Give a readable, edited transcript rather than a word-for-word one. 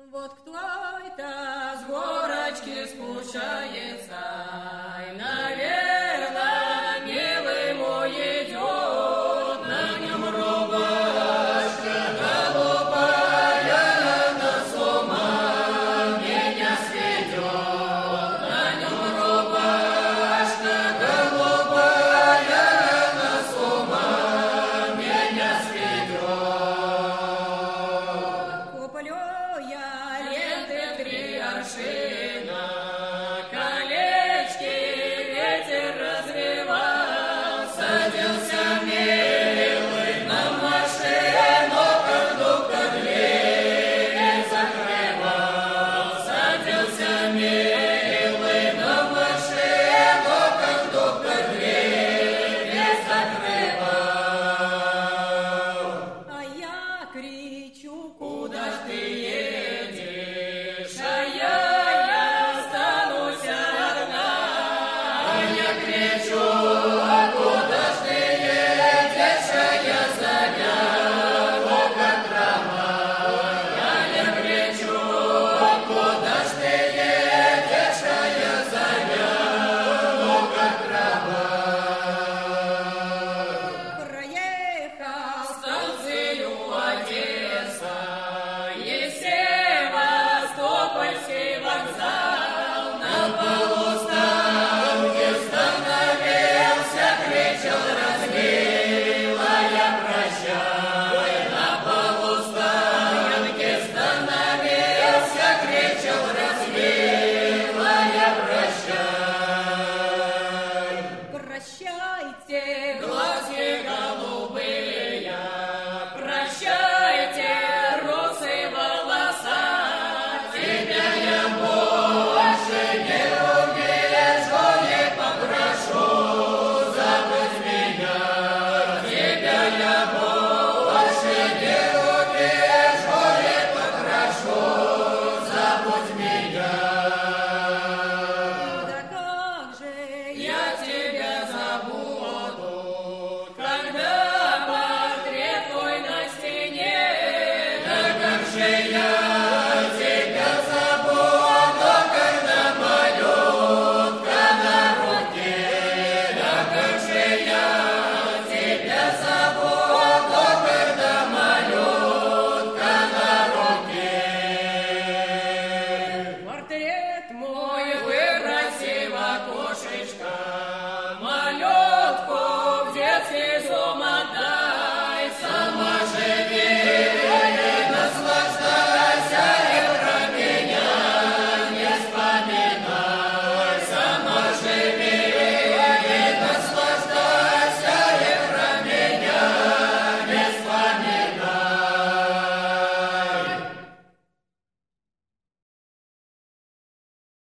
Вот кто это с горочки спускается, и, наверное, милый мой идет, на нем рубашка голубая, на с ума меня сведет, на нем рубашка голубая, на с ума меня сведет. Куплю я ленты 3 аршина,